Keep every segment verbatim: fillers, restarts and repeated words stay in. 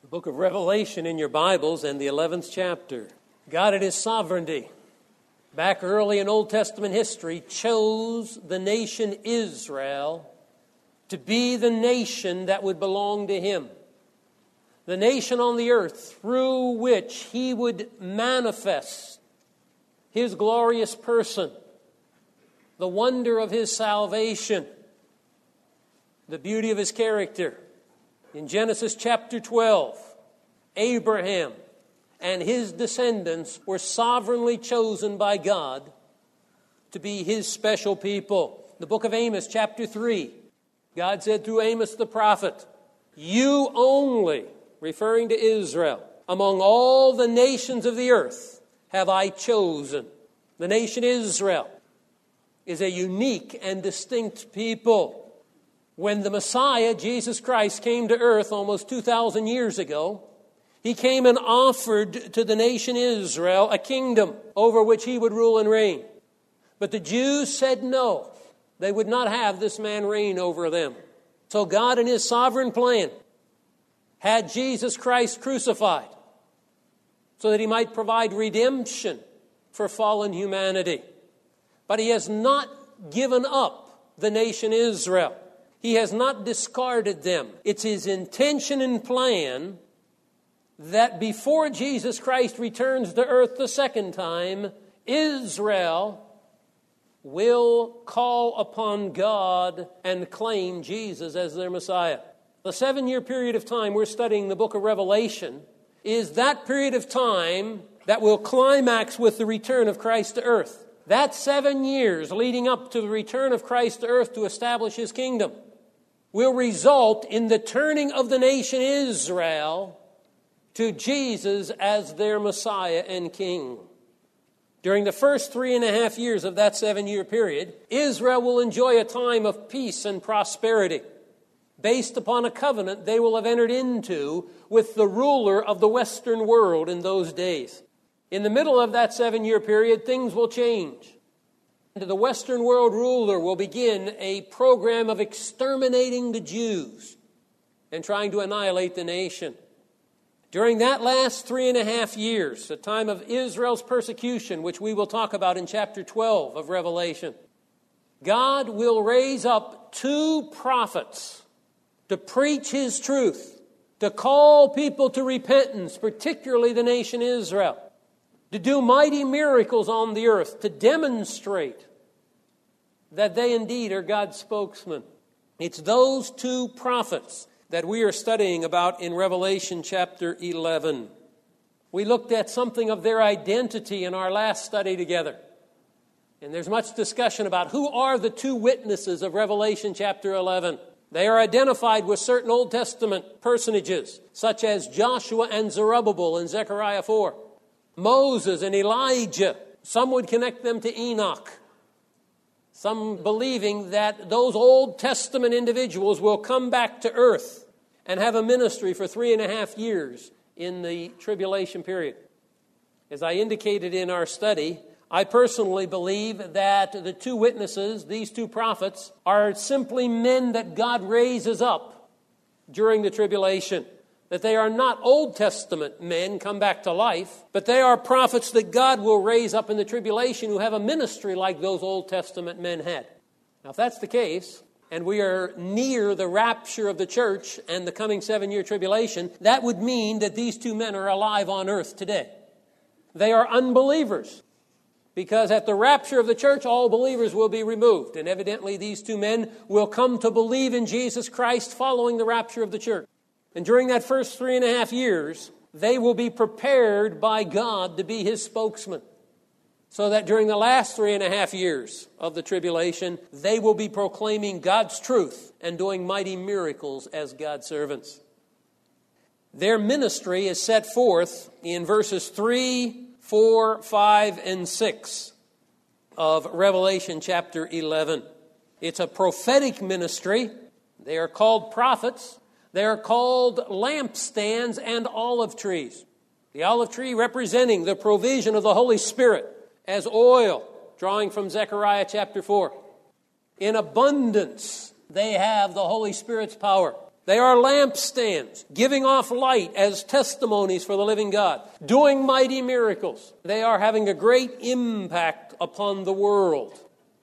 The book of Revelation in your Bibles and the eleventh chapter. God in His sovereignty, back early in Old Testament history, chose the nation Israel to be the nation that would belong to Him. The nation on the earth through which He would manifest His glorious person, the wonder of His salvation, the beauty of His character. In Genesis chapter twelve, Abraham and his descendants were sovereignly chosen by God to be His special people. The book of Amos chapter three, God said through Amos the prophet, "You only," referring to Israel, "among all the nations of the earth have I chosen." The nation Israel is a unique and distinct people. When the Messiah, Jesus Christ, came to earth almost two thousand years ago, He came and offered to the nation Israel a kingdom over which He would rule and reign. But the Jews said no. They would not have this man reign over them. So God, in His sovereign plan, had Jesus Christ crucified so that He might provide redemption for fallen humanity. But He has not given up the nation Israel. He has not discarded them. It's His intention and plan that before Jesus Christ returns to earth the second time, Israel will call upon God and claim Jesus as their Messiah. The seven-year period of time we're studying the book of Revelation is that period of time that will climax with the return of Christ to earth. That seven years leading up to the return of Christ to earth to establish His kingdom will result in the turning of the nation Israel to Jesus as their Messiah and King. During the first three and a half years of that seven-year period, Israel will enjoy a time of peace and prosperity based upon a covenant they will have entered into with the ruler of the Western world in those days. In the middle of that seven-year period, things will change. The Western world ruler will begin a program of exterminating the Jews and trying to annihilate the nation. During that last three and a half years, the time of Israel's persecution, which we will talk about in chapter twelve of Revelation, God will raise up two prophets to preach His truth, to call people to repentance, particularly the nation Israel, to do mighty miracles on the earth, to demonstrate that they indeed are God's spokesmen. It's those two prophets that we are studying about in Revelation chapter eleven. We looked at something of their identity in our last study together. And there's much discussion about who are the two witnesses of Revelation chapter eleven. They are identified with certain Old Testament personages, such as Joshua and Zerubbabel in Zechariah four. Moses and Elijah. Some would connect them to Enoch. Some believing that those Old Testament individuals will come back to earth and have a ministry for three and a half years in the tribulation period. As I indicated in our study, I personally believe that the two witnesses, these two prophets, are simply men that God raises up during the tribulation. That they are not Old Testament men come back to life, but they are prophets that God will raise up in the tribulation who have a ministry like those Old Testament men had. Now, if that's the case, and we are near the rapture of the church and the coming seven-year tribulation, that would mean that these two men are alive on earth today. They are unbelievers, because at the rapture of the church, all believers will be removed, and evidently these two men will come to believe in Jesus Christ following the rapture of the church. And during that first three and a half years, they will be prepared by God to be His spokesman. So that during the last three and a half years of the tribulation, they will be proclaiming God's truth and doing mighty miracles as God's servants. Their ministry is set forth in verses three, four, five, and six of Revelation chapter eleven. It's a prophetic ministry. They are called prophets. They are called lampstands and olive trees. The olive tree representing the provision of the Holy Spirit as oil, drawing from Zechariah chapter four. In abundance, they have the Holy Spirit's power. They are lampstands, giving off light as testimonies for the living God, doing mighty miracles. They are having a great impact upon the world.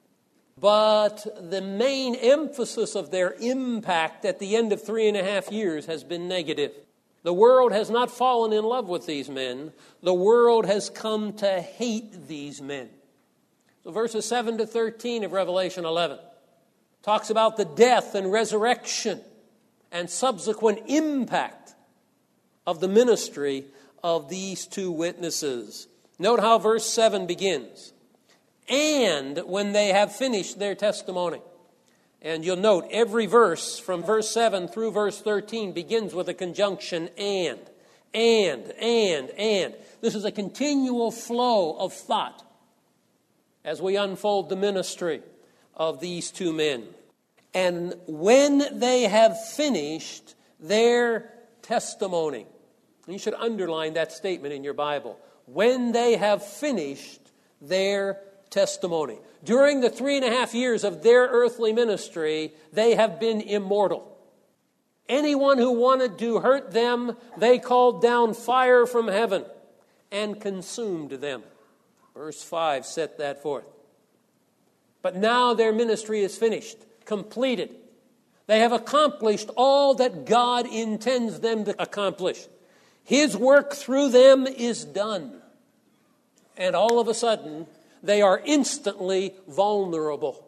But the main emphasis of their impact at the end of three and a half years has been negative. The world has not fallen in love with these men. The world has come to hate these men. So verses seven to thirteen of Revelation eleven talks about the death and resurrection and subsequent impact of the ministry of these two witnesses. Note how verse seven begins. And when they have finished their testimony. And you'll note every verse from verse seven through verse thirteen begins with a conjunction and, and, and, and. This is a continual flow of thought as we unfold the ministry of these two men. And when they have finished their testimony, you should underline that statement in your Bible. When they have finished their testimony. During the three and a half years of their earthly ministry, they have been immortal. Anyone who wanted to hurt them, they called down fire from heaven and consumed them. Verse five set that forth. But now their ministry is finished, completed. They have accomplished all that God intends them to accomplish. His work through them is done. And all of a sudden, they are instantly vulnerable.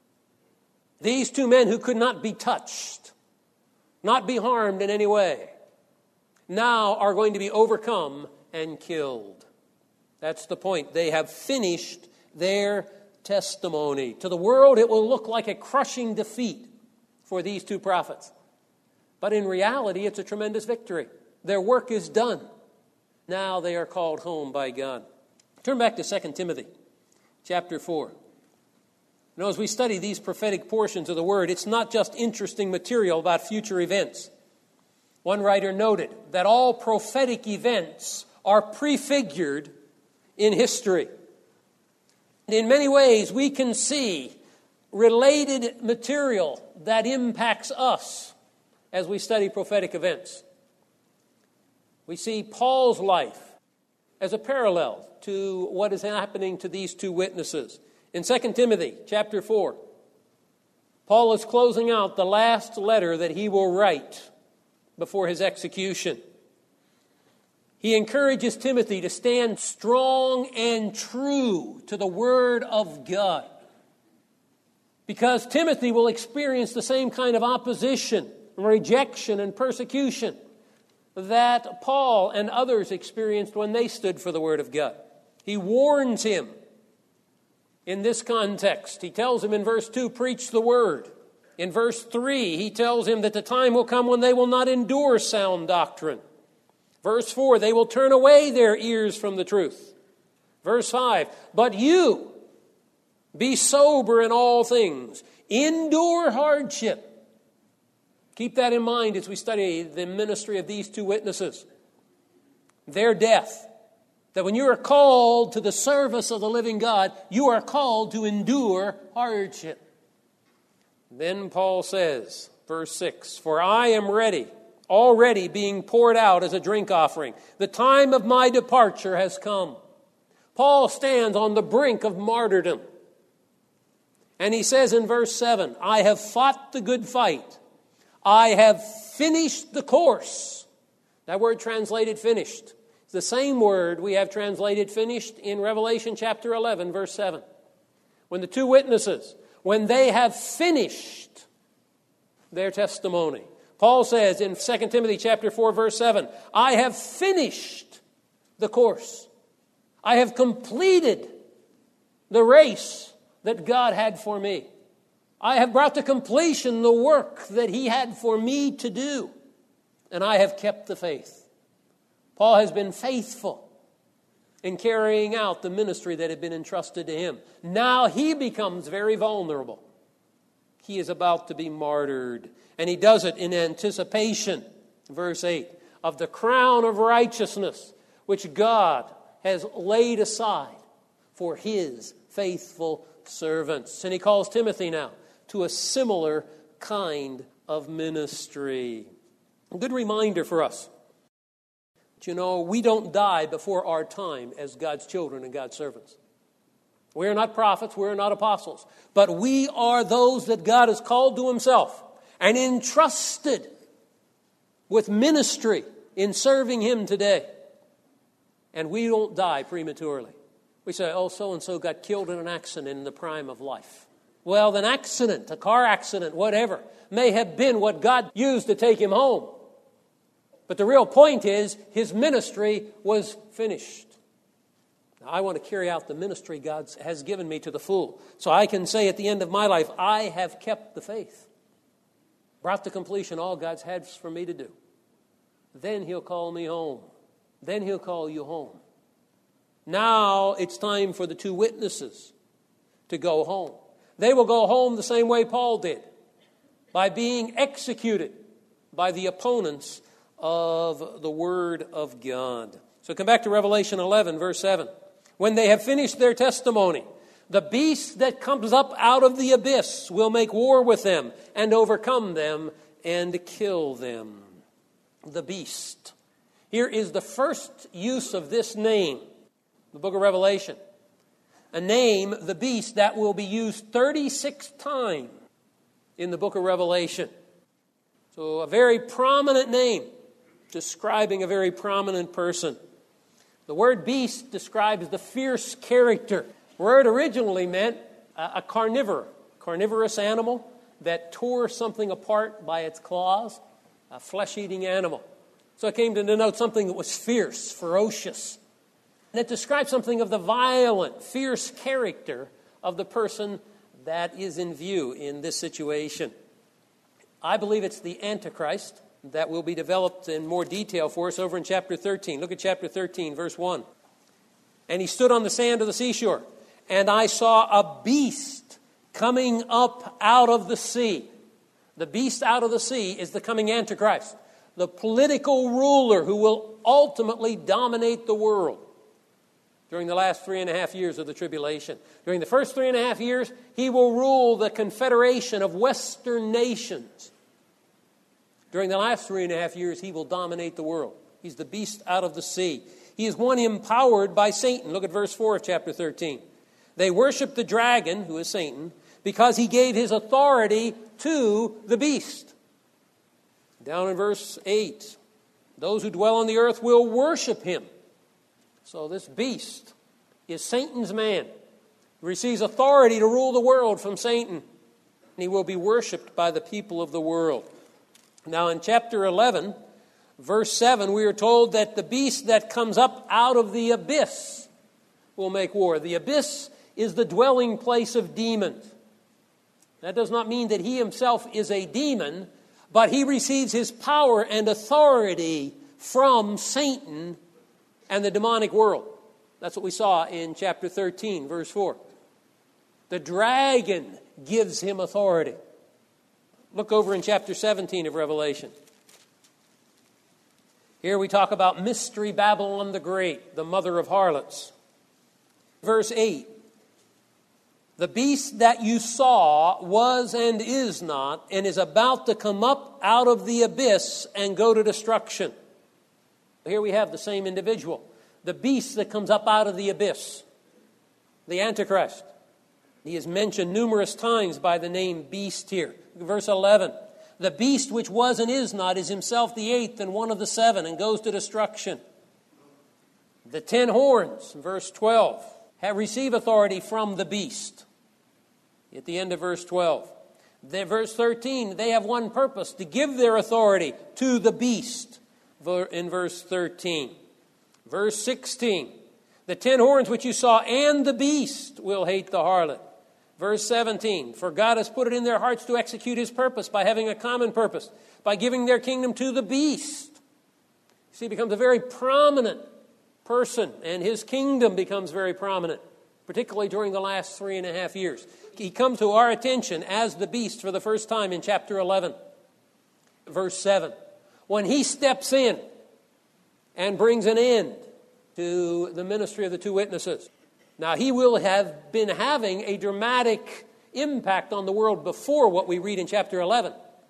These two men who could not be touched, not be harmed in any way, now are going to be overcome and killed. That's the point. They have finished their testimony. To the world, it will look like a crushing defeat for these two prophets. But in reality, it's a tremendous victory. Their work is done. Now they are called home by God. Turn back to Second Timothy. Chapter four. Now, as we study these prophetic portions of the Word, it's not just interesting material about future events. One writer noted that all prophetic events are prefigured in history. And in many ways, we can see related material that impacts us as we study prophetic events. We see Paul's life as a parallel to what is happening to these two witnesses. In Second Timothy chapter four, Paul is closing out the last letter that he will write before his execution. He encourages Timothy to stand strong and true to the Word of God, because Timothy will experience the same kind of opposition, rejection, and persecution that Paul and others experienced when they stood for the Word of God. He warns him in this context. He tells him in verse two, preach the Word. In verse three, he tells him that the time will come when they will not endure sound doctrine. Verse four, they will turn away their ears from the truth. Verse five, but you be sober in all things. Endure hardship. Keep that in mind as we study the ministry of these two witnesses. Their death. That when you are called to the service of the living God, you are called to endure hardship. Then Paul says, verse six, for I am ready, already being poured out as a drink offering. The time of my departure has come. Paul stands on the brink of martyrdom. And he says in verse seven, I have fought the good fight. I have finished the course. That word translated finished. It's the same word we have translated finished in Revelation chapter eleven, verse seven. When the two witnesses, when they have finished their testimony. Paul says in Second Timothy chapter four, verse seven, I have finished the course. I have completed the race that God had for me. I have brought to completion the work that He had for me to do. And I have kept the faith. Paul has been faithful in carrying out the ministry that had been entrusted to him. Now he becomes very vulnerable. He is about to be martyred. And he does it in anticipation, verse eight, of the crown of righteousness which God has laid aside for His faithful servants. And he calls Timothy now to a similar kind of ministry. A good reminder for us. But you know, we don't die before our time as God's children and God's servants. We are not prophets, we are not apostles, but we are those that God has called to himself and entrusted with ministry in serving him today. And we don't die prematurely. We say, oh, so-and-so got killed in an accident in the prime of life. Well, an accident, a car accident, whatever, may have been what God used to take him home. But the real point is, his ministry was finished. Now, I want to carry out the ministry God has given me to the full. So I can say at the end of my life, I have kept the faith. Brought to completion all God's had for me to do. Then he'll call me home. Then he'll call you home. Now it's time for the two witnesses to go home. They will go home the same way Paul did, by being executed by the opponents of the Word of God. So come back to Revelation eleven, verse seven. When they have finished their testimony, the beast that comes up out of the abyss will make war with them and overcome them and kill them. The beast. Here is the first use of this name, the book of Revelation. A name, the beast, that will be used thirty-six times in the book of Revelation. So a very prominent name, describing a very prominent person. The word beast describes the fierce character. The word originally meant a carnivore, carnivorous animal that tore something apart by its claws, a flesh-eating animal. So it came to denote something that was fierce, ferocious. And it describes something of the violent, fierce character of the person that is in view in this situation. I believe it's the Antichrist that will be developed in more detail for us over in chapter thirteen. Look at chapter thirteen, verse one. And he stood on the sand of the seashore, and I saw a beast coming up out of the sea. The beast out of the sea is the coming Antichrist, the political ruler who will ultimately dominate the world during the last three and a half years of the tribulation. During the first three and a half years, he will rule the confederation of Western nations. During the last three and a half years, he will dominate the world. He's the beast out of the sea. He is one empowered by Satan. Look at verse four of chapter thirteen. They worship the dragon, who is Satan, because he gave his authority to the beast. Down in verse eight, those who dwell on the earth will worship him. So this beast is Satan's man. He receives authority to rule the world from Satan. And he will be worshipped by the people of the world. Now in chapter eleven, verse seven, we are told that the beast that comes up out of the abyss will make war. The abyss is the dwelling place of demons. That does not mean that he himself is a demon, but he receives his power and authority from Satan and the demonic world. That's what we saw in chapter thirteen, verse four. The dragon gives him authority. Look over in chapter seventeen of Revelation. Here we talk about Mystery Babylon the Great, the mother of harlots. Verse eight. The beast that you saw was and is not, and is about to come up out of the abyss and go to destruction. Here we have the same individual. The beast that comes up out of the abyss. The Antichrist. He is mentioned numerous times by the name beast here. Verse eleven. The beast which was and is not is himself the eighth and one of the seven, and goes to destruction. The ten horns, verse twelve, have received authority from the beast. At the end of verse twelve. The, verse thirteen, they have one purpose, to give their authority to the beast. In verse thirteen. Verse sixteen. The ten horns which you saw and the beast will hate the harlot. Verse seventeen. For God has put it in their hearts to execute his purpose by having a common purpose, by giving their kingdom to the beast. See, he becomes a very prominent person, and his kingdom becomes very prominent, particularly during the last three and a half years. He comes to our attention as the beast for the first time in chapter eleven, verse seven. When he steps in and brings an end to the ministry of the two witnesses. Now, he will have been having a dramatic impact on the world before what we read in chapter eleven.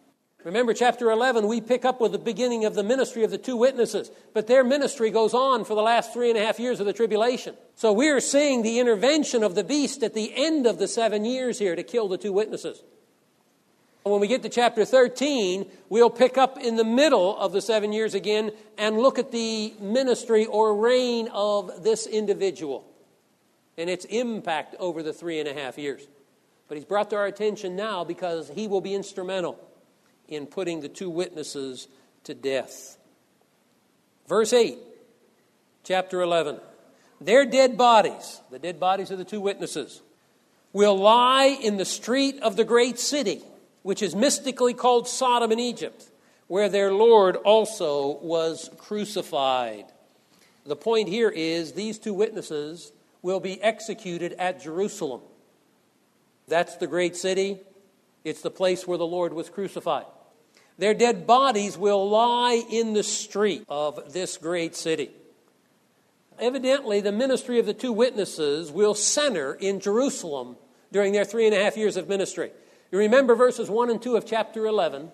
Remember, chapter eleven, we pick up with the beginning of the ministry of the two witnesses. But their ministry goes on for the last three and a half years of the tribulation. So we are seeing the intervention of the beast at the end of the seven years here to kill the two witnesses. When we get to chapter thirteen, we'll pick up in the middle of the seven years again and look at the ministry or reign of this individual and its impact over the three and a half years. But he's brought to our attention now because he will be instrumental in putting the two witnesses to death. Verse eight, chapter eleven. Their dead bodies, the dead bodies of the two witnesses, will lie in the street of the great city, which is mystically called Sodom in Egypt, where their Lord also was crucified. The point here is these two witnesses will be executed at Jerusalem. That's the great city. It's the place where the Lord was crucified. Their dead bodies will lie in the street of this great city. Evidently, the ministry of the two witnesses will center in Jerusalem during their three and a half years of ministry. You remember verses one and two of chapter eleven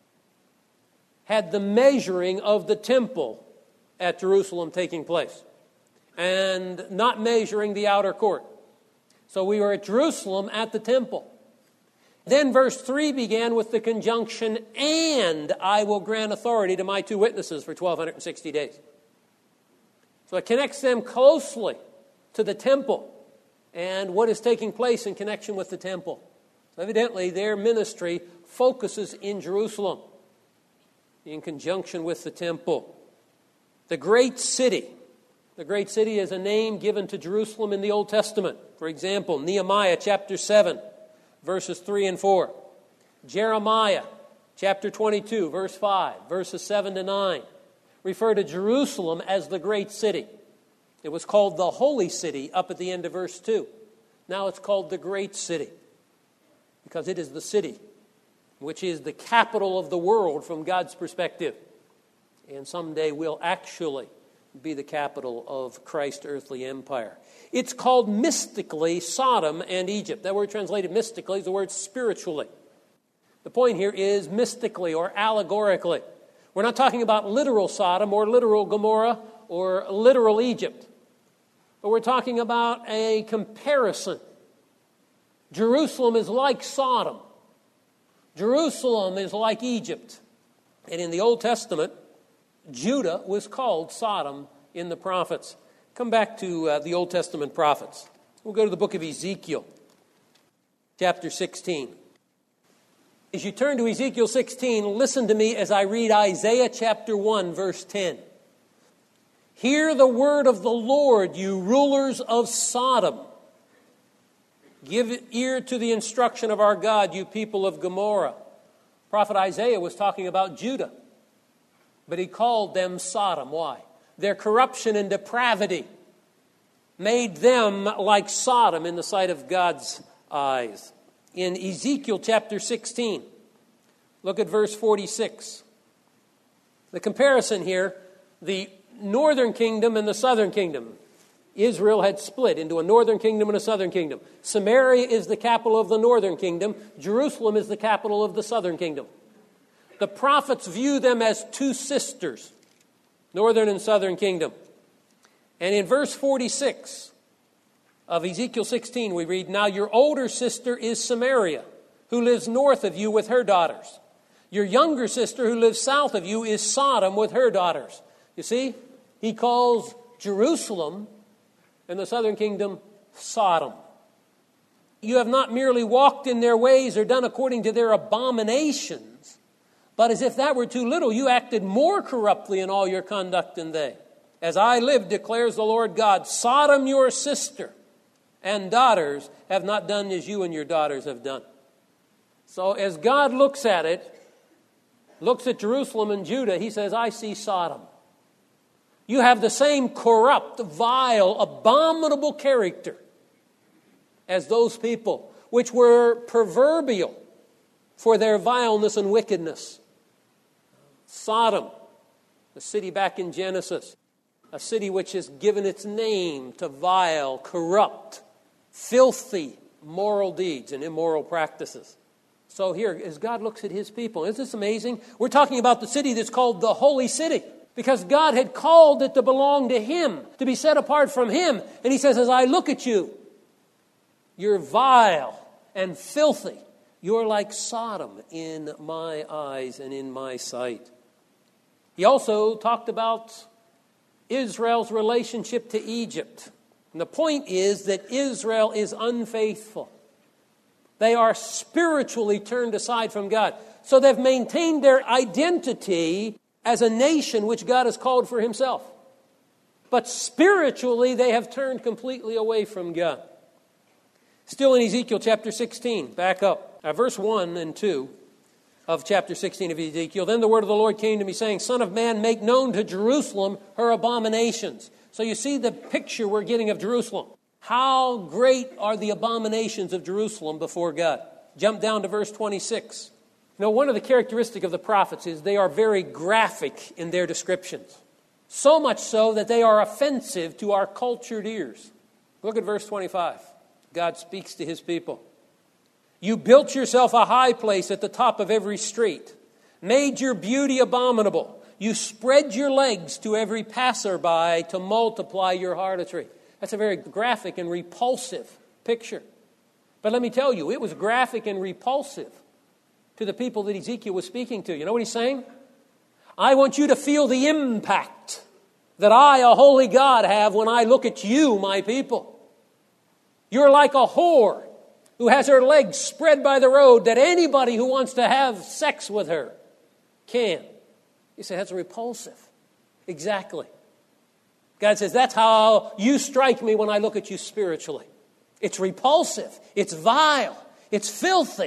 had the measuring of the temple at Jerusalem taking place and not measuring the outer court. So we were at Jerusalem at the temple. Then verse three began with the conjunction, and I will grant authority to my two witnesses for twelve sixty days. So it connects them closely to the temple and what is taking place in connection with the temple. Evidently, their ministry focuses in Jerusalem in conjunction with the temple. The great city. The great city is a name given to Jerusalem in the Old Testament. For example, Nehemiah chapter seven, verses three and four. Jeremiah chapter twenty-two, verse five, verses seven to nine. Refer to Jerusalem as the great city. It was called the holy city up at the end of verse two. Now it's called the great city because it is the city which is the capital of the world from God's perspective. And someday will actually be the capital of Christ's earthly empire. It's called mystically Sodom and Egypt. That word translated mystically is the word spiritually. The point here is mystically or allegorically. We're not talking about literal Sodom or literal Gomorrah or literal Egypt. But we're talking about a comparison. Jerusalem is like Sodom. Jerusalem is like Egypt. And in the Old Testament, Judah was called Sodom in the prophets. Come back to uh, the Old Testament prophets. We'll go to the book of Ezekiel, chapter sixteen. As you turn to Ezekiel sixteen, listen to me as I read Isaiah chapter one, verse ten. Hear the word of the Lord, you rulers of Sodom. Give ear to the instruction of our God, you people of Gomorrah. Prophet Isaiah was talking about Judah, but he called them Sodom. Why? Their corruption and depravity made them like Sodom in the sight of God's eyes. In Ezekiel chapter sixteen, look at verse forty-six. The comparison here, the northern kingdom and the southern kingdom. Israel had split into a northern kingdom and a southern kingdom. Samaria is the capital of the northern kingdom. Jerusalem is the capital of the southern kingdom. The prophets view them as two sisters, northern and southern kingdom. And in verse forty-six of Ezekiel sixteen, we read, Now your older sister is Samaria, who lives north of you with her daughters. Your younger sister, who lives south of you, is Sodom with her daughters. You see, he calls Jerusalem and the southern kingdom Sodom. You have not merely walked in their ways or done according to their abominations, but as if that were too little, you acted more corruptly in all your conduct than they. As I live, declares the Lord God, Sodom your sister and daughters have not done as you and your daughters have done. So as God looks at it, looks at Jerusalem and Judah, he says, I see Sodom. You have the same corrupt, vile, abominable character as those people, which were proverbial for their vileness and wickedness. Sodom, the city back in Genesis, a city which has given its name to vile, corrupt, filthy, moral deeds and immoral practices. So here, as God looks at his people, isn't this amazing? We're talking about the city that's called the Holy City, because God had called it to belong to him, to be set apart from him. And he says, as I look at you, you're vile and filthy. You're like Sodom in my eyes and in my sight. He also talked about Israel's relationship to Egypt. And the point is that Israel is unfaithful. They are spiritually turned aside from God. So they've maintained their identity as a nation which God has called for himself. But spiritually, they have turned completely away from God. Still in Ezekiel chapter sixteen, back up, uh, verse one and two of chapter sixteen of Ezekiel. Then the word of the Lord came to me, saying, Son of man, make known to Jerusalem her abominations. So you see the picture we're getting of Jerusalem. How great are the abominations of Jerusalem before God. Jump down to verse twenty-six. You know, one of the characteristics of the prophets is they are very graphic in their descriptions. So much so that they are offensive to our cultured ears. Look at verse twenty-five. God speaks to his people. You built yourself a high place at the top of every street, made your beauty abominable. You spread your legs to every passerby to multiply your harlotry. That's a very graphic and repulsive picture. But let me tell you, it was graphic and repulsive to the people that Ezekiel was speaking to. You know what he's saying? I want you to feel the impact that I, a holy God, have when I look at you, my people. You're like a whore who has her legs spread by the road that anybody who wants to have sex with her can. You say, that's repulsive. Exactly. God says, that's how you strike me when I look at you spiritually. It's repulsive. It's vile. It's filthy.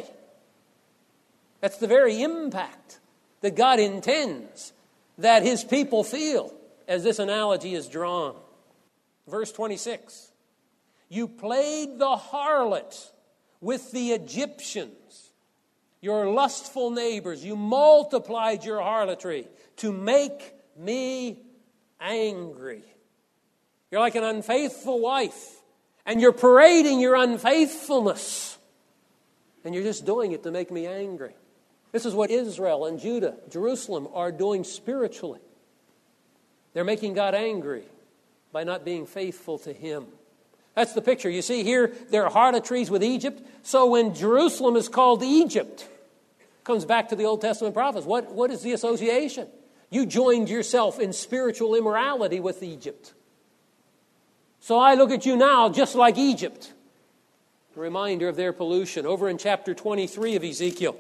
That's the very impact that God intends that his people feel as this analogy is drawn. Verse twenty-six. You played the harlot with the Egyptians, your lustful neighbors. You multiplied your harlotry to make me angry. You're like an unfaithful wife, and you're parading your unfaithfulness, and you're just doing it to make me angry. This is what Israel and Judah, Jerusalem, are doing spiritually. They're making God angry by not being faithful to him. That's the picture. You see here, there are harlotries with Egypt. So when Jerusalem is called Egypt, comes back to the Old Testament prophets. What, what is the association? You joined yourself in spiritual immorality with Egypt. So I look at you now just like Egypt. A reminder of their pollution. Over in chapter twenty-three of Ezekiel,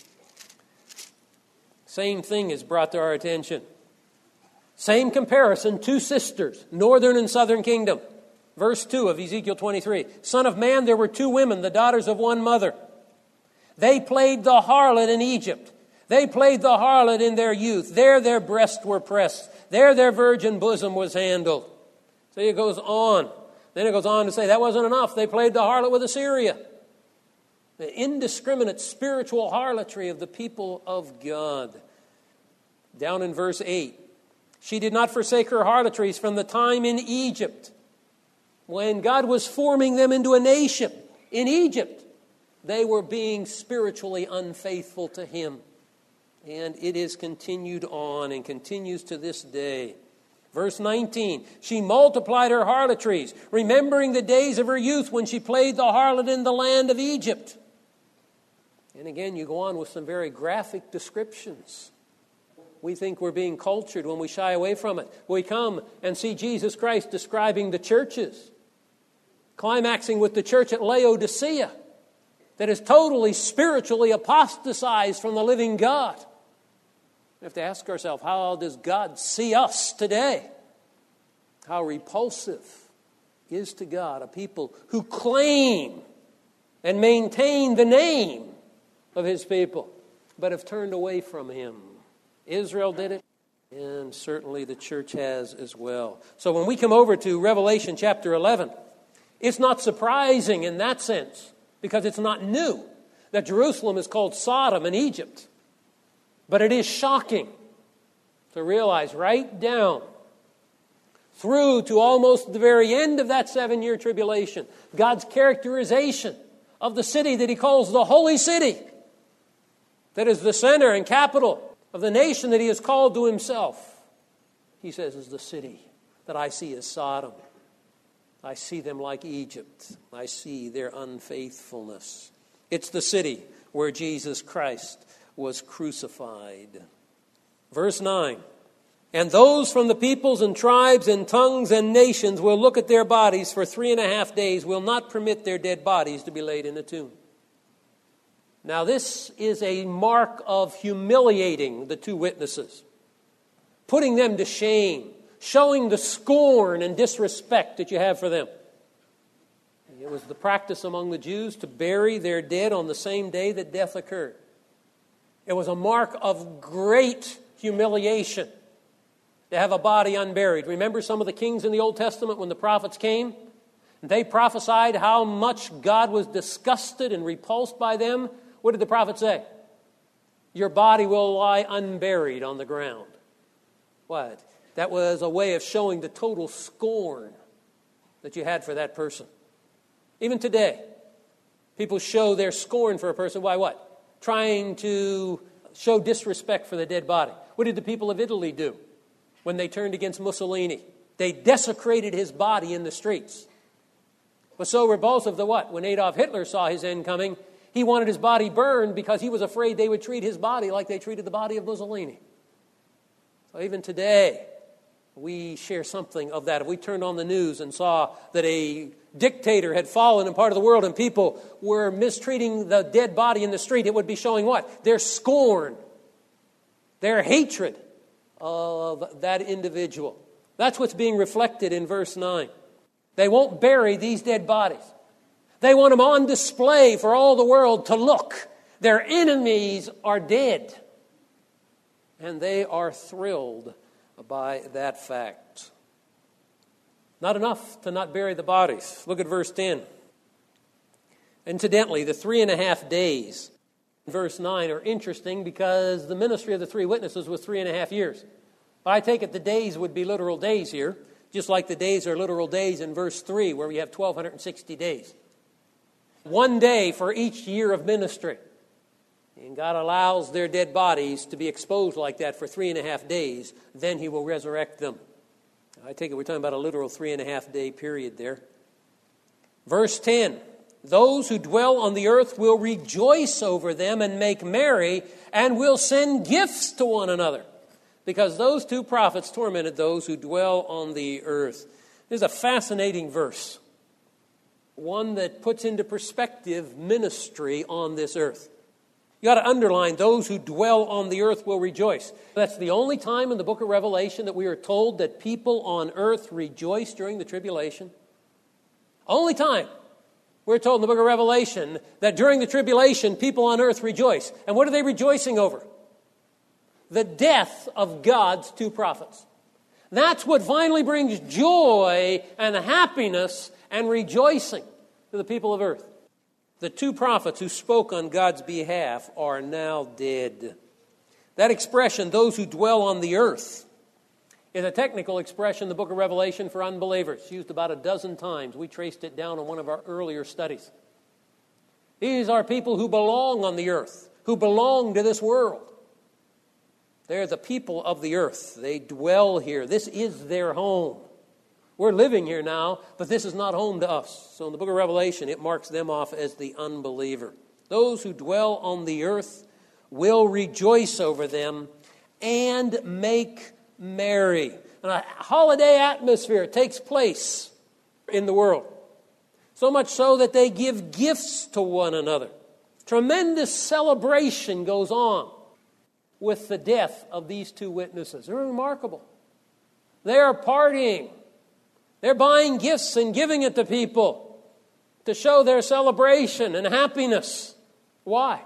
same thing is brought to our attention. Same comparison, two sisters, northern and southern kingdom. Verse two of Ezekiel twenty-three. Son of man, there were two women, the daughters of one mother. They played the harlot in Egypt. They played the harlot in their youth. There their breasts were pressed. There their virgin bosom was handled. So it goes on. Then it goes on to say that wasn't enough. They played the harlot with Assyria. The indiscriminate spiritual harlotry of the people of God. Down in verse eight. She did not forsake her harlotries from the time in Egypt, when God was forming them into a nation. In Egypt, they were being spiritually unfaithful to him. And it is continued on and continues to this day. Verse nineteen, she multiplied her harlotries, remembering the days of her youth when she played the harlot in the land of Egypt. And again, you go on with some very graphic descriptions. We think we're being cultured when we shy away from it. We come and see Jesus Christ describing the churches, climaxing with the church at Laodicea that is totally spiritually apostatized from the living God. We have to ask ourselves, how does God see us today? How repulsive is to God a people who claim and maintain the name of his people, but have turned away from him. Israel did it, and certainly the church has as well. So when we come over to Revelation chapter eleven, it's not surprising in that sense, because it's not new that Jerusalem is called Sodom in Egypt. But it is shocking to realize right down through to almost the very end of that seven-year tribulation, God's characterization of the city that he calls the Holy City that is the center and capital of the nation that he has called to himself, he says, is the city that I see as Sodom. I see them like Egypt. I see their unfaithfulness. It's the city where Jesus Christ was crucified. Verse nine. And those from the peoples and tribes and tongues and nations will look at their bodies for three and a half days, will not permit their dead bodies to be laid in a tomb. Now this is a mark of humiliating the two witnesses, putting them to shame, showing the scorn and disrespect that you have for them. It was the practice among the Jews to bury their dead on the same day that death occurred. It was a mark of great humiliation to have a body unburied. Remember some of the kings in the Old Testament when the prophets came? They prophesied how much God was disgusted and repulsed by them. What did the prophet say? Your body will lie unburied on the ground. What? That was a way of showing the total scorn that you had for that person. Even today, people show their scorn for a person. Why what? Trying to show disrespect for the dead body. What did the people of Italy do when they turned against Mussolini? They desecrated his body in the streets. It was so repulsive that what? When Adolf Hitler saw his end coming, he wanted his body burned because he was afraid they would treat his body like they treated the body of Mussolini. So even today, we share something of that. If we turned on the news and saw that a dictator had fallen in part of the world and people were mistreating the dead body in the street, it would be showing what? Their scorn, their hatred of that individual. That's what's being reflected in verse nine. They won't bury these dead bodies. They want them on display for all the world to look. Their enemies are dead. And they are thrilled by that fact. Not enough to not bury the bodies. Look at verse ten. Incidentally, the three and a half days in verse nine are interesting because the ministry of the three witnesses was three and a half years. But I take it the days would be literal days here, just like the days are literal days in verse three, where we have twelve sixty days. One day for each year of ministry. And God allows their dead bodies to be exposed like that for three and a half days. Then he will resurrect them. I take it we're talking about a literal three and a half day period there. Verse ten. Those who dwell on the earth will rejoice over them and make merry and will send gifts to one another. Because those two prophets tormented those who dwell on the earth. This is a fascinating verse. One that puts into perspective ministry on this earth. You got to underline, those who dwell on the earth will rejoice. That's the only time in the book of Revelation that we are told that people on earth rejoice during the tribulation. Only time we're told in the book of Revelation that during the tribulation people on earth rejoice. And what are they rejoicing over? The death of God's two prophets. That's what finally brings joy and happiness and rejoicing to the people of earth. The two prophets who spoke on God's behalf are now dead. That expression, those who dwell on the earth, is a technical expression in the book of Revelation for unbelievers. It's used about a dozen times. We traced it down in one of our earlier studies. These are people who belong on the earth, who belong to this world. They're the people of the earth. They dwell here. This is their home. We're living here now, but this is not home to us. So in the book of Revelation, it marks them off as the unbeliever. Those who dwell on the earth will rejoice over them and make merry. And a holiday atmosphere takes place in the world. So much so that they give gifts to one another. Tremendous celebration goes on with the death of these two witnesses. They're remarkable. They are partying. They're buying gifts and giving it to people to show their celebration and happiness. Why?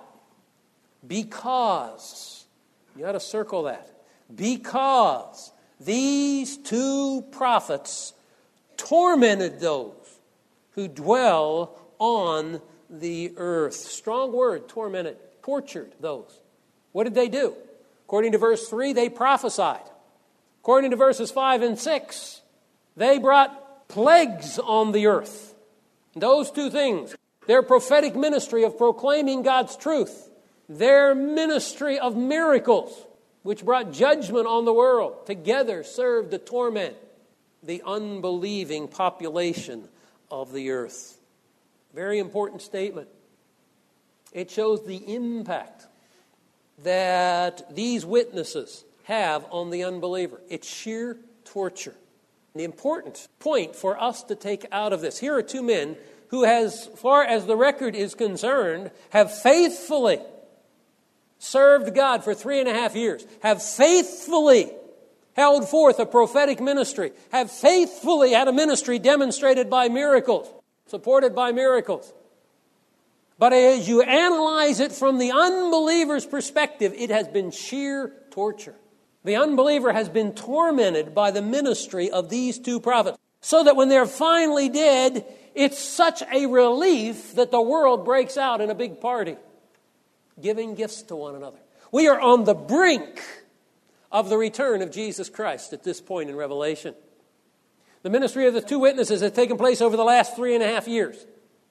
Because, you got to circle that, because these two prophets tormented those who dwell on the earth. Strong word, tormented, tortured those. What did they do? According to verse three, they prophesied. According to verses five and six, they brought plagues on the earth. Those two things, their prophetic ministry of proclaiming God's truth, their ministry of miracles, which brought judgment on the world, together served to torment the unbelieving population of the earth. Very important statement. It shows the impact that these witnesses have on the unbeliever. It's sheer torture. The important point for us to take out of this, here are two men who, as far as the record is concerned, have faithfully served God for three and a half years, have faithfully held forth a prophetic ministry, have faithfully had a ministry demonstrated by miracles, supported by miracles. But as you analyze it from the unbeliever's perspective, it has been sheer torture. The unbeliever has been tormented by the ministry of these two prophets, so that when they're finally dead, it's such a relief that the world breaks out in a big party, giving gifts to one another. We are on the brink of the return of Jesus Christ at this point in Revelation. The ministry of the two witnesses has taken place over the last three and a half years.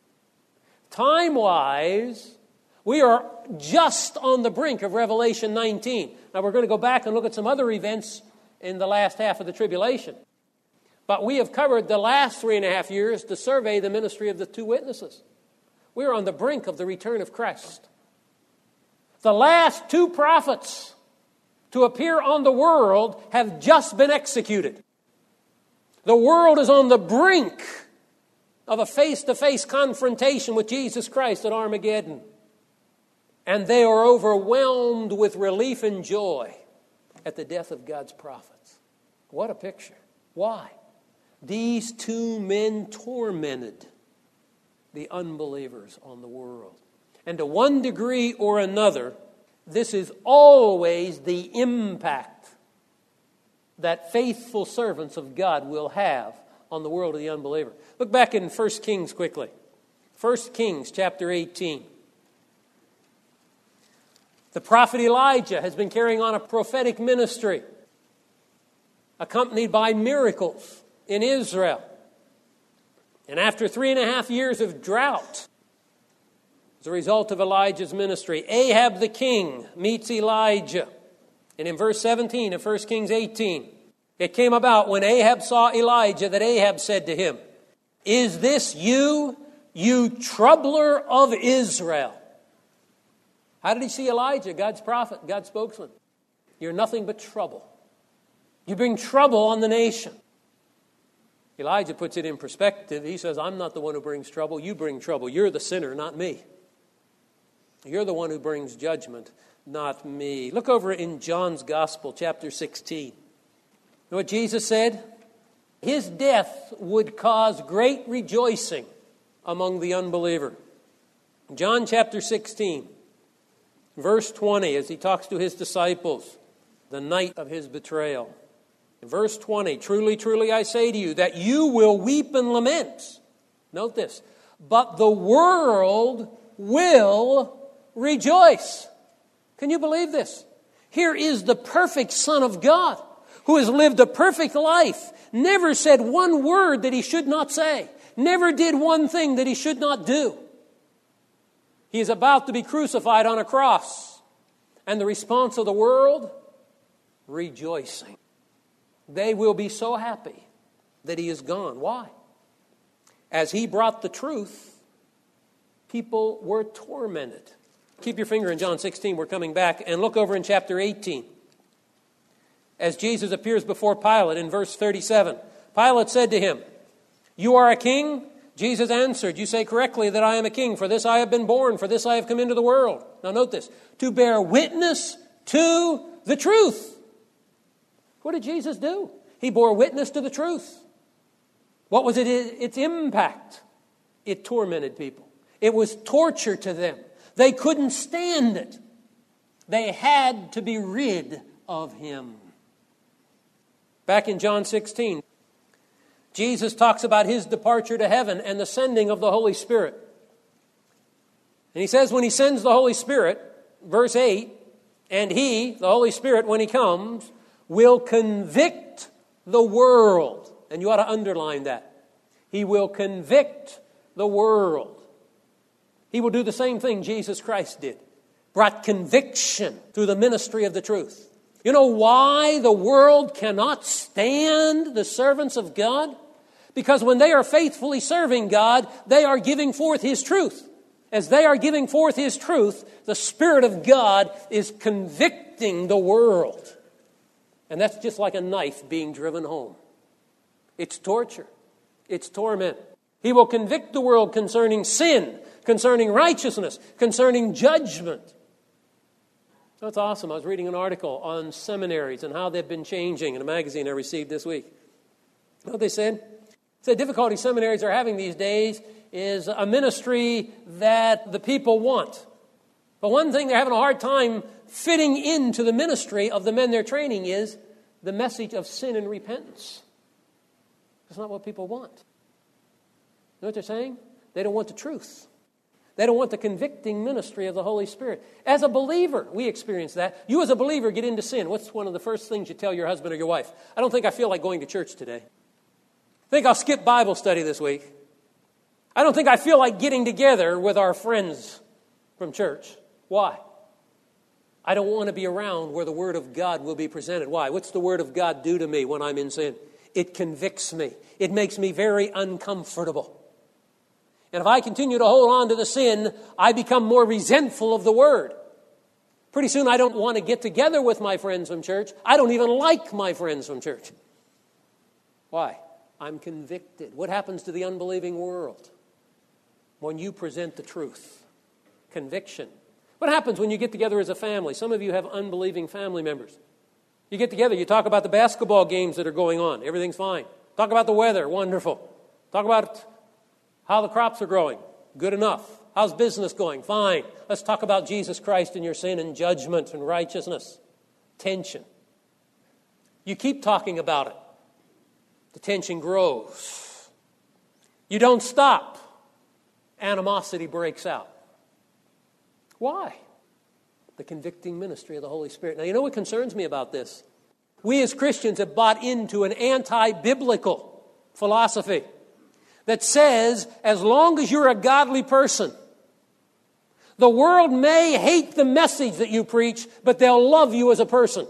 Time-wise, we are just on the brink of Revelation nineteen. Now, we're going to go back and look at some other events in the last half of the tribulation. But we have covered the last three and a half years to survey the ministry of the two witnesses. We are on the brink of the return of Christ. The last two prophets to appear on the world have just been executed. The world is on the brink of a face-to-face confrontation with Jesus Christ at Armageddon. And they are overwhelmed with relief and joy at the death of God's prophets. What a picture. Why? These two men tormented the unbelievers on the world. And to one degree or another, this is always the impact that faithful servants of God will have on the world of the unbeliever. Look back in First Kings quickly. First Kings chapter eighteen. The prophet Elijah has been carrying on a prophetic ministry, accompanied by miracles in Israel. And after three and a half years of drought, as a result of Elijah's ministry, Ahab the king meets Elijah. And in verse seventeen of First Kings eighteen, it came about when Ahab saw Elijah that Ahab said to him, "Is this you, you troubler of Israel?" How did he see Elijah, God's prophet, God's spokesman? You're nothing but trouble. You bring trouble on the nation. Elijah puts it in perspective. He says, I'm not the one who brings trouble. You bring trouble. You're the sinner, not me. You're the one who brings judgment, not me. Look over in John's Gospel, chapter sixteen. You know what Jesus said? His death would cause great rejoicing among the unbeliever. John chapter sixteen, verse twenty, as he talks to his disciples, the night of his betrayal. Verse twenty, truly, truly, I say to you that you will weep and lament. Note this. But the world will rejoice. Can you believe this? Here is the perfect Son of God who has lived a perfect life, never said one word that he should not say, never did one thing that he should not do. He is about to be crucified on a cross. And the response of the world? Rejoicing. They will be so happy that he is gone. Why? As he brought the truth, people were tormented. Keep your finger in John sixteen. We're coming back. And look over in chapter eighteen. As Jesus appears before Pilate in verse thirty-seven. Pilate said to him, "You are a king?" Jesus answered, "You say correctly that I am a king. For this I have been born. For this I have come into the world." Now note this. To bear witness to the truth. What did Jesus do? He bore witness to the truth. What was it? Its impact? It tormented people. It was torture to them. They couldn't stand it. They had to be rid of him. Back in John sixteen, Jesus talks about his departure to heaven and the sending of the Holy Spirit. And he says when he sends the Holy Spirit, verse eight, and he, the Holy Spirit, when he comes, will convict the world. And you ought to underline that. He will convict the world. He will do the same thing Jesus Christ did. brought conviction through the ministry of the truth. You know why the world cannot stand the servants of God? Because when they are faithfully serving God, they are giving forth His truth. As they are giving forth His truth, the Spirit of God is convicting the world. And that's just like a knife being driven home. It's torture. It's torment. He will convict the world concerning sin, concerning righteousness, concerning judgment. That's awesome. I was reading an article on seminaries and how they've been changing in a magazine I received this week. You know what they said? They said difficulty seminaries are having these days is a ministry that the people want. But one thing they're having a hard time fitting into the ministry of the men they're training is the message of sin and repentance. That's not what people want. You know what they're saying? They don't want the truth. They don't want the convicting ministry of the Holy Spirit. As a believer, we experience that. You as a believer get into sin. What's one of the first things you tell your husband or your wife? I don't think I feel like going to church today. I think I'll skip Bible study this week. I don't think I feel like getting together with our friends from church. Why? I don't want to be around where the Word of God will be presented. Why? What's the Word of God do to me when I'm in sin? It convicts me. It makes me very uncomfortable. And if I continue to hold on to the sin, I become more resentful of the Word. Pretty soon I don't want to get together with my friends from church. I don't even like my friends from church. Why? I'm convicted. What happens to the unbelieving world when you present the truth? Conviction. What happens when you get together as a family? Some of you have unbelieving family members. You get together, you talk about the basketball games that are going on. Everything's fine. Talk about the weather. Wonderful. Talk about how the crops are growing. Good enough. How's business going? Fine. Let's talk about Jesus Christ and your sin and judgment and righteousness. Tension. You keep talking about it. The tension grows. You don't stop. Animosity breaks out. Why? The convicting ministry of the Holy Spirit. Now, you know what concerns me about this? We as Christians have bought into an anti-biblical philosophy that says, as long as you're a godly person, the world may hate the message that you preach, but they'll love you as a person.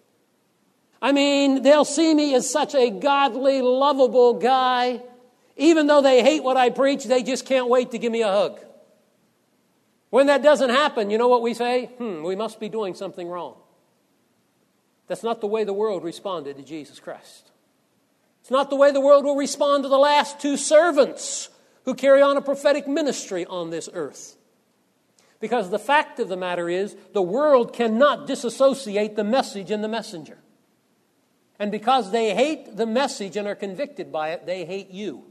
I mean, they'll see me as such a godly, lovable guy. Even though they hate what I preach, they just can't wait to give me a hug. When that doesn't happen, you know what we say? Hmm, we must be doing something wrong. That's not the way the world responded to Jesus Christ. It's not the way the world will respond to the last two servants who carry on a prophetic ministry on this earth. Because the fact of the matter is, the world cannot disassociate the message and the messenger. And because they hate the message and are convicted by it, they hate you.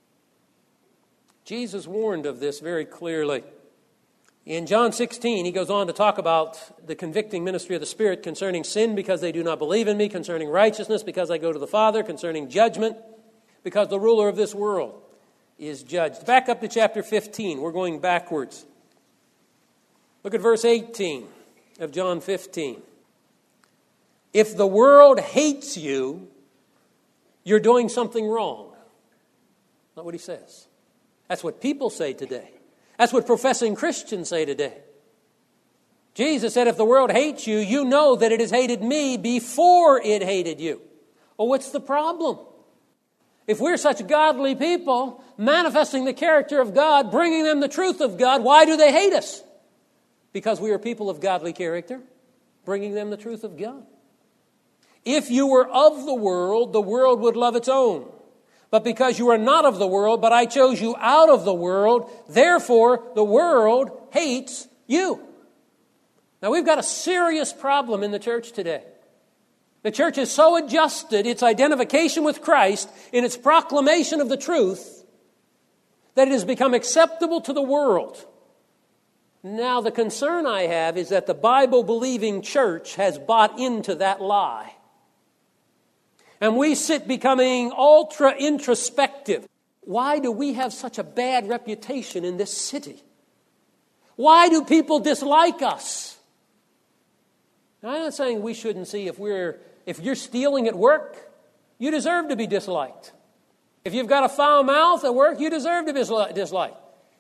Jesus warned of this very clearly. In John sixteen, he goes on to talk about the convicting ministry of the Spirit concerning sin because they do not believe in me, concerning righteousness because I go to the Father, concerning judgment because the ruler of this world is judged. Back up to chapter fifteen. We're going backwards. Look at verse eighteen of John fifteen. If the world hates you, you're doing something wrong. Not what he says. That's what people say today. That's what professing Christians say today. Jesus said, if the world hates you, you know that it has hated me before it hated you. Well, what's the problem? If we're such godly people, manifesting the character of God, bringing them the truth of God, why do they hate us? Because we are people of godly character, bringing them the truth of God. If you were of the world, the world would love its own. But because you are not of the world, but I chose you out of the world, therefore the world hates you. Now we've got a serious problem in the church today. The church has so adjusted its identification with Christ in its proclamation of the truth that it has become acceptable to the world. Now the concern I have is that the Bible-believing church has bought into that lie. And we sit becoming ultra introspective. Why do we have such a bad reputation in this city? Why do people dislike us? Now, I'm not saying we shouldn't see if we're if you're stealing at work, you deserve to be disliked. If you've got a foul mouth at work, you deserve to be disliked.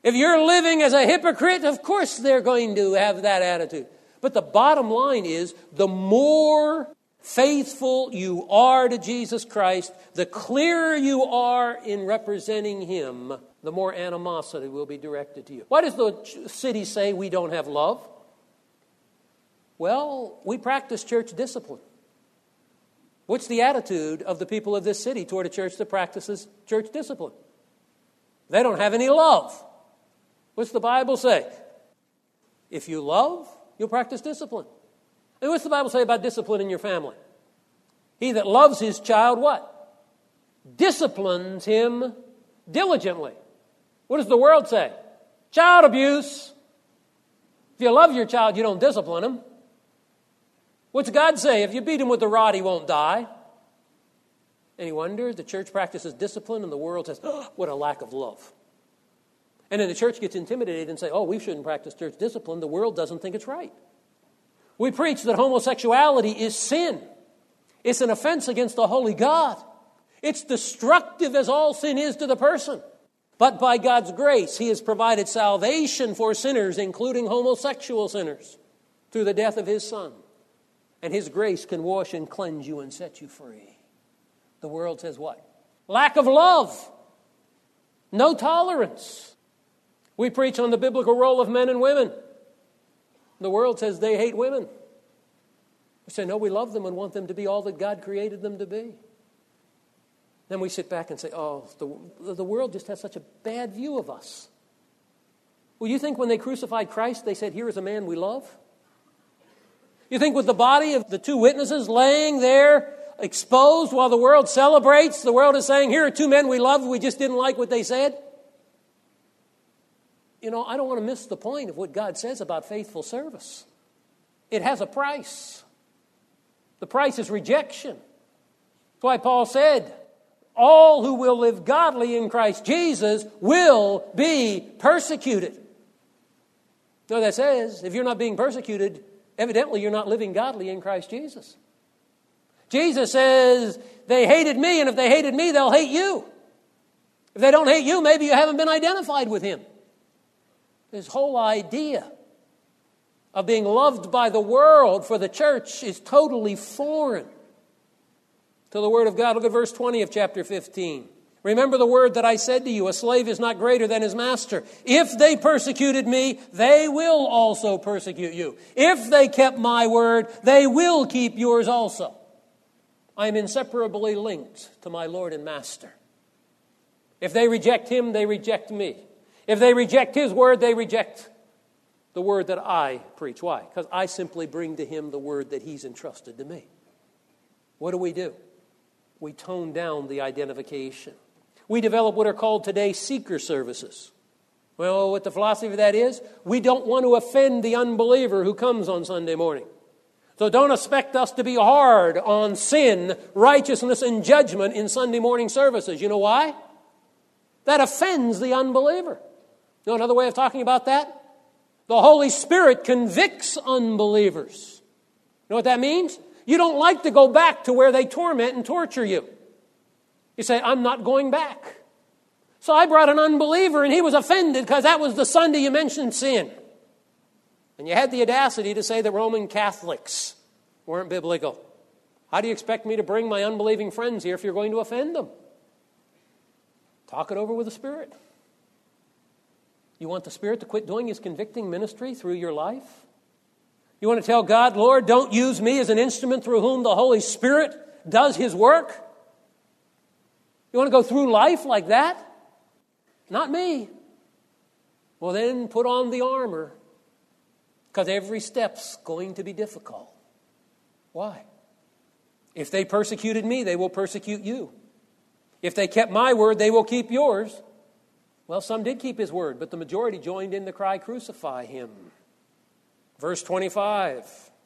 If you're living as a hypocrite, of course they're going to have that attitude. But the bottom line is, the more faithful you are to Jesus Christ, the clearer you are in representing Him, the more animosity will be directed to you. Why does the city say we don't have love? Well, we practice church discipline. What's the attitude of the people of this city toward a church that practices church discipline? They don't have any love. What's the Bible say? If you love, you'll practice discipline. And what's the Bible say about discipline in your family? He that loves his child, what? Disciplines him diligently. What does the world say? Child abuse. If you love your child, you don't discipline him. What's God say? If you beat him with a rod, he won't die. Any wonder the church practices discipline and the world says, oh, what a lack of love. And then the church gets intimidated and say, oh, we shouldn't practice church discipline. The world doesn't think it's right. We preach that homosexuality is sin. It's an offense against the holy God. It's destructive as all sin is to the person. But by God's grace, He has provided salvation for sinners, including homosexual sinners, through the death of His Son. And His grace can wash and cleanse you and set you free. The world says what? Lack of love. No tolerance. We preach on the biblical role of men and women. The world says they hate women. We say, no, we love them and want them to be all that God created them to be. Then we sit back and say, oh, the, the world just has such a bad view of us. Well, you think when they crucified Christ, they said, here is a man we love? You think with the body of the two witnesses laying there, exposed while the world celebrates, the world is saying, here are two men we love, we just didn't like what they said? You know, I don't want to miss the point of what God says about faithful service. It has a price. The price is rejection. That's why Paul said, all who will live godly in Christ Jesus will be persecuted. No, that says, if you're not being persecuted, evidently you're not living godly in Christ Jesus. Jesus says, they hated me, and if they hated me, they'll hate you. If they don't hate you, maybe you haven't been identified with Him. This whole idea of being loved by the world for the church is totally foreign to the Word of God. Look at verse twenty of chapter fifteen. Remember the word that I said to you, a slave is not greater than his master. If they persecuted me, they will also persecute you. If they kept my word, they will keep yours also. I am inseparably linked to my Lord and Master. If they reject Him, they reject me. If they reject His word, they reject the word that I preach. Why? Because I simply bring to Him the word that He's entrusted to me. What do we do? We tone down the identification. We develop what are called today seeker services. Well, what the philosophy of that is, we don't want to offend the unbeliever who comes on Sunday morning. So don't expect us to be hard on sin, righteousness, and judgment in Sunday morning services. You know why? That offends the unbeliever. You know another way of talking about that? The Holy Spirit convicts unbelievers. You know what that means? You don't like to go back to where they torment and torture you. You say, I'm not going back. So I brought an unbeliever and he was offended because that was the Sunday you mentioned sin. And you had the audacity to say that Roman Catholics weren't biblical. How do you expect me to bring my unbelieving friends here if you're going to offend them? Talk it over with the Spirit. You want the Spirit to quit doing His convicting ministry through your life? You want to tell God, Lord, don't use me as an instrument through whom the Holy Spirit does His work? You want to go through life like that? Not me. Well, then put on the armor, because every step's going to be difficult. Why? If they persecuted me, they will persecute you. If they kept my word, they will keep yours. Well, some did keep His word, but the majority joined in the cry, crucify Him. Verse twenty-five.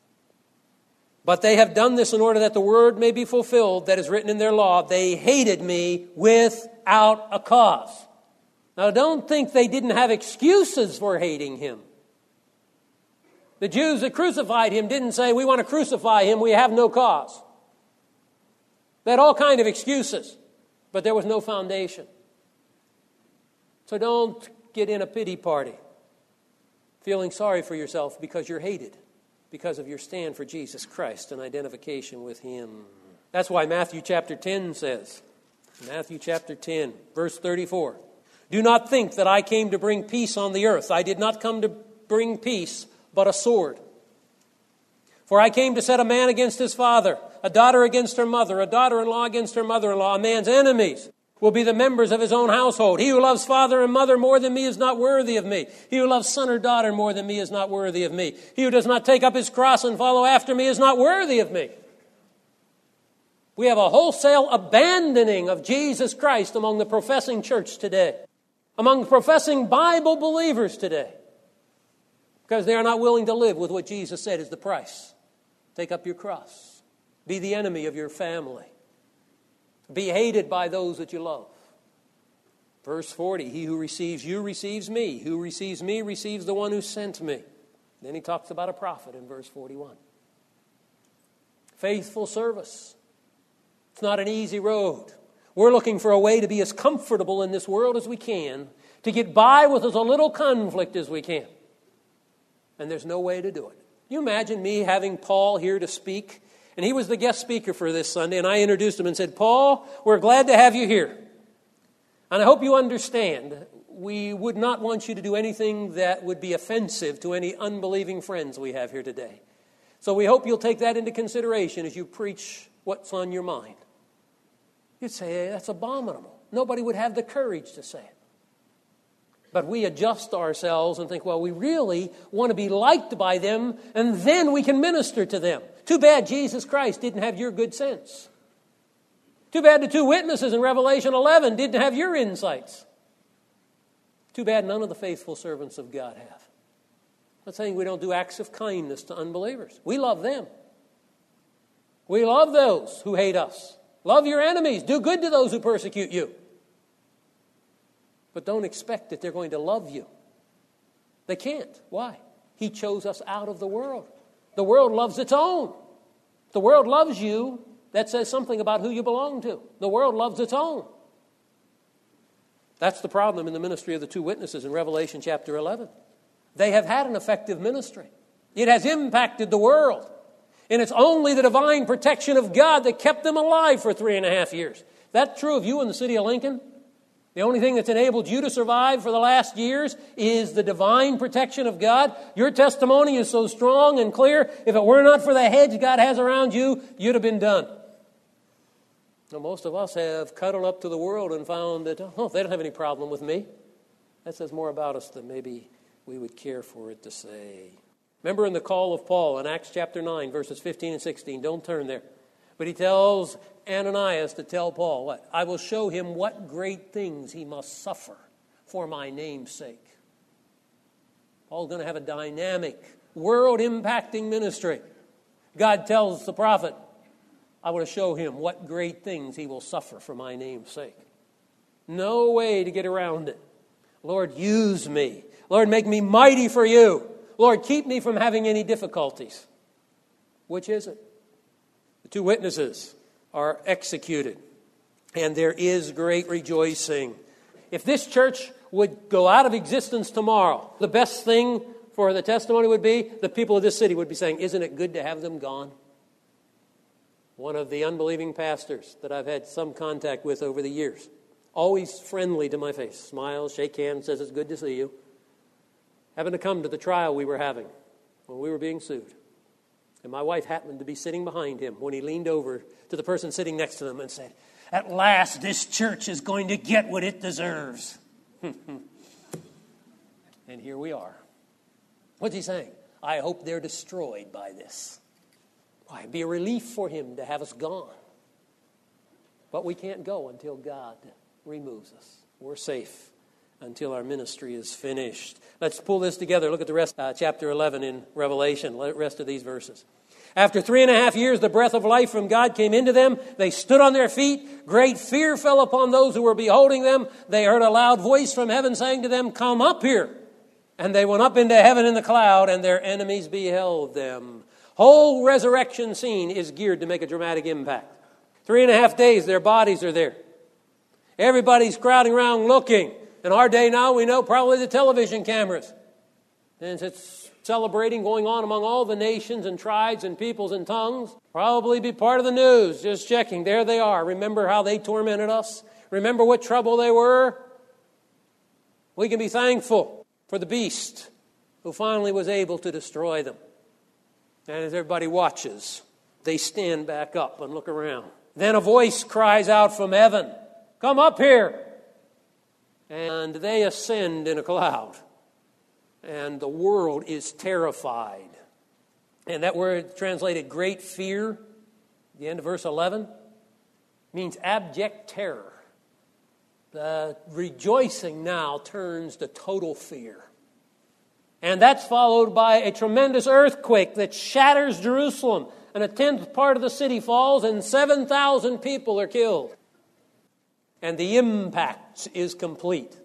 But they have done this in order that the word may be fulfilled that is written in their law. They hated me without a cause. Now, don't think they didn't have excuses for hating Him. The Jews that crucified Him didn't say, we want to crucify Him, we have no cause. They had all kinds of excuses, but there was no foundation. So don't get in a pity party, feeling sorry for yourself because you're hated, because of your stand for Jesus Christ and identification with Him. That's why Matthew chapter ten says, Matthew chapter ten, verse thirty-four, "Do not think that I came to bring peace on the earth. I did not come to bring peace, but a sword. For I came to set a man against his father, a daughter against her mother, a daughter-in-law against her mother-in-law. A man's enemies will be the members of his own household. He who loves father and mother more than me is not worthy of me. He who loves son or daughter more than me is not worthy of me. He who does not take up his cross and follow after me is not worthy of me." We have a wholesale abandoning of Jesus Christ among the professing church today, among professing Bible believers today, because they are not willing to live with what Jesus said is the price. Take up your cross. Be the enemy of your family. Be hated by those that you love. Verse forty, "He who receives you receives me. Who receives me receives the one who sent me." Then he talks about a prophet in verse forty-one. Faithful service. It's not an easy road. We're looking for a way to be as comfortable in this world as we can, to get by with as little conflict as we can. And there's no way to do it. You imagine me having Paul here to speak, and he was the guest speaker for this Sunday, and I introduced him and said, "Paul, we're glad to have you here. And I hope you understand, we would not want you to do anything that would be offensive to any unbelieving friends we have here today. So we hope you'll take that into consideration as you preach what's on your mind." You'd say, "Hey, that's abominable." Nobody would have the courage to say it. But we adjust ourselves and think, well, we really want to be liked by them, and then we can minister to them. Too bad Jesus Christ didn't have your good sense. Too bad the two witnesses in Revelation eleven didn't have your insights. Too bad none of the faithful servants of God have. I'm not saying we don't do acts of kindness to unbelievers. We love them. We love those who hate us. Love your enemies. Do good to those who persecute you. But don't expect that they're going to love you. They can't. Why? He chose us out of the world. The world loves its own. If the world loves you, that says something about who you belong to. The world loves its own. That's the problem in the ministry of the two witnesses in Revelation chapter eleven. They have had an effective ministry. It has impacted the world. And it's only the divine protection of God that kept them alive for three and a half years. That's true of you in the city of Lincoln. The only thing that's enabled you to survive for the last years is the divine protection of God. Your testimony is so strong and clear. If it were not for the hedge God has around you, you'd have been done. Now, most of us have cuddled up to the world and found that, oh, they don't have any problem with me. That says more about us than maybe we would care for it to say. Remember in the call of Paul in Acts chapter nine, verses fifteen and sixteen. Don't turn there. But he tells Ananias to tell Paul, what? "I will show him what great things he must suffer for my name's sake." Paul's going to have a dynamic, world-impacting ministry. God tells the prophet, "I want to show him what great things he will suffer for my name's sake." No way to get around it. Lord, use me. Lord, make me mighty for you. Lord, keep me from having any difficulties. Which is it? The two witnesses are executed, and there is great rejoicing. If this church would go out of existence tomorrow, the best thing for the testimony would be the people of this city would be saying, "Isn't it good to have them gone?" One of the unbelieving pastors that I've had some contact with over the years, always friendly to my face, smiles, shake hands, says, "It's good to see you." Happened to come to the trial we were having when we were being sued. And my wife happened to be sitting behind him when he leaned over to the person sitting next to him and said, "At last this church is going to get what it deserves." And here we are. What's he saying? I hope they're destroyed by this. Why, it'd be a relief for him to have us gone. But we can't go until God removes us. We're safe until our ministry is finished. Let's pull this together. Look at the rest, uh, chapter eleven in Revelation, the rest of these verses. "After three and a half years, the breath of life from God came into them. They stood on their feet. Great fear fell upon those who were beholding them. They heard a loud voice from heaven saying to them, 'Come up here.' And they went up into heaven in the cloud, and their enemies beheld them." Whole resurrection scene is geared to make a dramatic impact. Three and a half days, their bodies are there. Everybody's crowding around looking. In our day now, we know probably the television cameras. And it's celebrating going on among all the nations and tribes and peoples and tongues. Probably be part of the news, just checking. There they are. Remember how they tormented us? Remember what trouble they were? We can be thankful for the beast who finally was able to destroy them. And as everybody watches, they stand back up and look around. Then a voice cries out from heaven, "Come up here!" And they ascend in a cloud. And the world is terrified. And that word translated great fear, the end of verse eleven, means abject terror. The rejoicing now turns to total fear. And that's followed by a tremendous earthquake that shatters Jerusalem. And a tenth part of the city falls and seven thousand people are killed. And the impact is complete.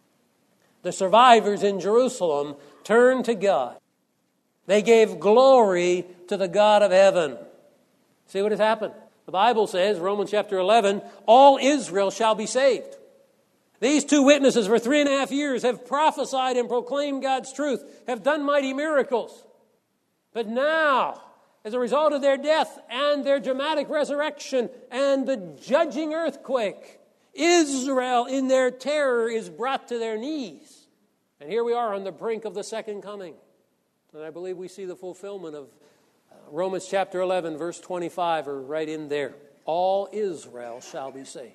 The survivors in Jerusalem turned to God. They gave glory to the God of heaven. See what has happened? The Bible says, Romans chapter eleven, all Israel shall be saved. These two witnesses for three and a half years have prophesied and proclaimed God's truth, have done mighty miracles. But now, as a result of their death and their dramatic resurrection and the judging earthquake, Israel in their terror is brought to their knees. And here we are on the brink of the second coming. And I believe we see the fulfillment of Romans chapter eleven, verse twenty-five, are right in there. All Israel shall be saved.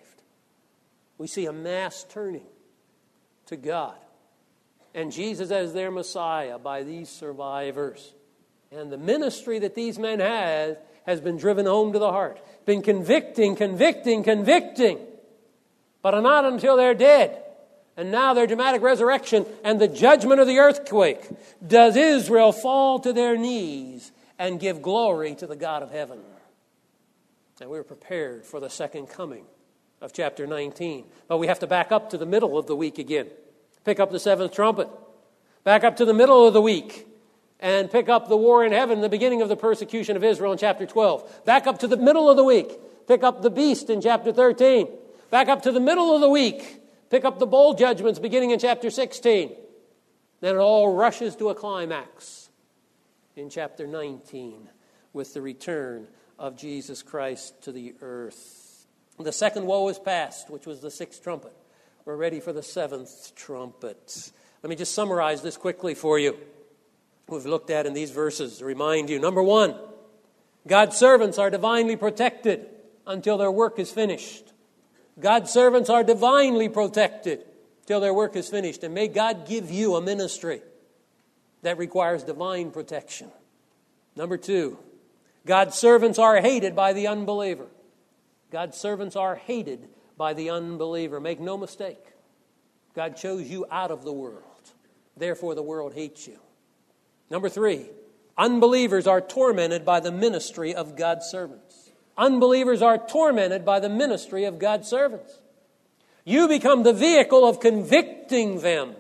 We see a mass turning to God. And Jesus as their Messiah by these survivors. And the ministry that these men had has been driven home to the heart. Been convicting, convicting, convicting. But not until they're dead. And now their dramatic resurrection and the judgment of the earthquake does Israel fall to their knees and give glory to the God of heaven. And we're prepared for the second coming of chapter nineteen. But we have to back up to the middle of the week again. Pick up the seventh trumpet. Back up to the middle of the week. And pick up the war in heaven, the beginning of the persecution of Israel in chapter twelve. Back up to the middle of the week. Pick up the beast in chapter thirteen. Back up to the middle of the week. Pick up the bowl judgments beginning in chapter sixteen. Then it all rushes to a climax in chapter nineteen with the return of Jesus Christ to the earth. The second woe is past, which was the sixth trumpet. We're ready for the seventh trumpet. Let me just summarize this quickly for you. We've looked at in these verses to remind you. Number one, God's servants are divinely protected until their work is finished. God's servants are divinely protected till their work is finished. And may God give you a ministry that requires divine protection. Number two, God's servants are hated by the unbeliever. God's servants are hated by the unbeliever. Make no mistake. God chose you out of the world. Therefore, the world hates you. Number three, unbelievers are tormented by the ministry of God's servants. Unbelievers are tormented by the ministry of God's servants. You become the vehicle of convicting them.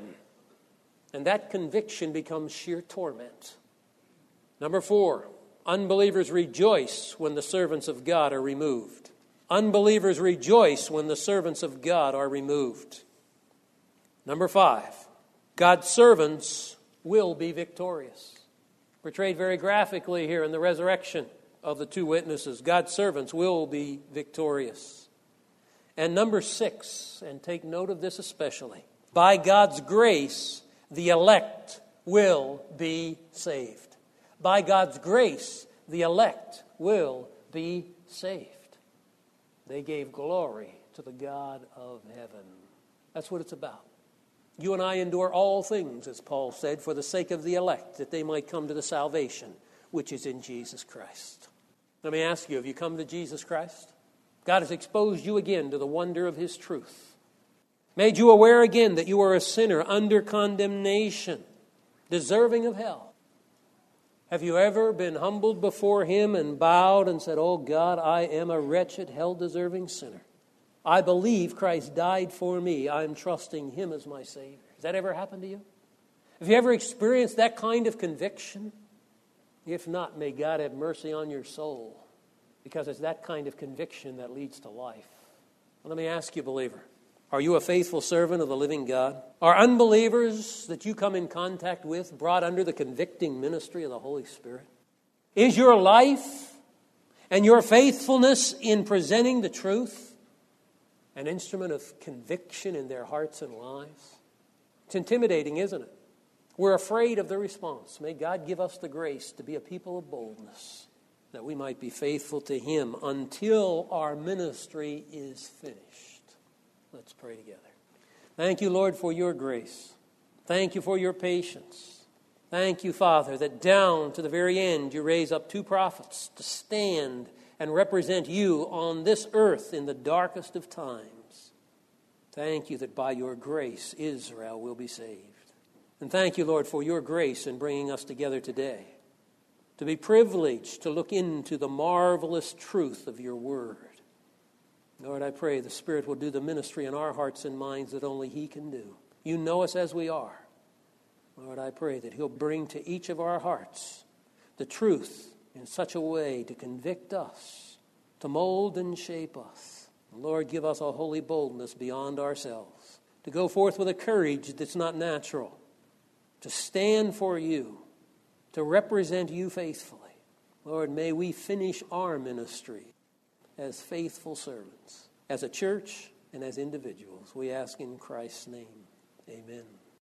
And that conviction becomes sheer torment. Number four, unbelievers rejoice when the servants of God are removed. Unbelievers rejoice when the servants of God are removed. Number five, God's servants will be victorious. Portrayed very graphically here in the resurrection of the two witnesses. God's servants will be victorious. And number six, and take note of this especially, by God's grace, the elect will be saved. By God's grace, the elect will be saved. They gave glory to the God of heaven. That's what it's about. You and I endure all things, as Paul said, for the sake of the elect, that they might come to the salvation which is in Jesus Christ. Let me ask you, have you come to Jesus Christ? God has exposed you again to the wonder of His truth. Made you aware again that you are a sinner under condemnation, deserving of hell. Have you ever been humbled before Him and bowed and said, "Oh God, I am a wretched, hell-deserving sinner. I believe Christ died for me. I am trusting Him as my Savior." Has that ever happened to you? Have you ever experienced that kind of conviction? If not, may God have mercy on your soul, because it's that kind of conviction that leads to life. Well, let me ask you, believer, Are you a faithful servant of the living God? Are unbelievers that you come in contact with brought under the convicting ministry of the Holy Spirit? Is your life and your faithfulness in presenting the truth an instrument of conviction in their hearts and lives? It's intimidating, isn't it? We're afraid of the response. May God give us the grace to be a people of boldness, that we might be faithful to Him until our ministry is finished. Let's pray together. Thank you, Lord, for your grace. Thank you for your patience. Thank you, Father, that down to the very end you raise up two prophets to stand and represent you on this earth in the darkest of times. Thank you that by your grace Israel will be saved. And thank you, Lord, for your grace in bringing us together today, to be privileged to look into the marvelous truth of your word. Lord, I pray the Spirit will do the ministry in our hearts and minds that only He can do. You know us as we are. Lord, I pray that He'll bring to each of our hearts the truth in such a way to convict us, to mold and shape us. Lord, give us a holy boldness beyond ourselves, to go forth with a courage that's not natural, to stand for you, to represent you faithfully. Lord, may we finish our ministry as faithful servants, as a church and as individuals. We ask in Christ's name. Amen.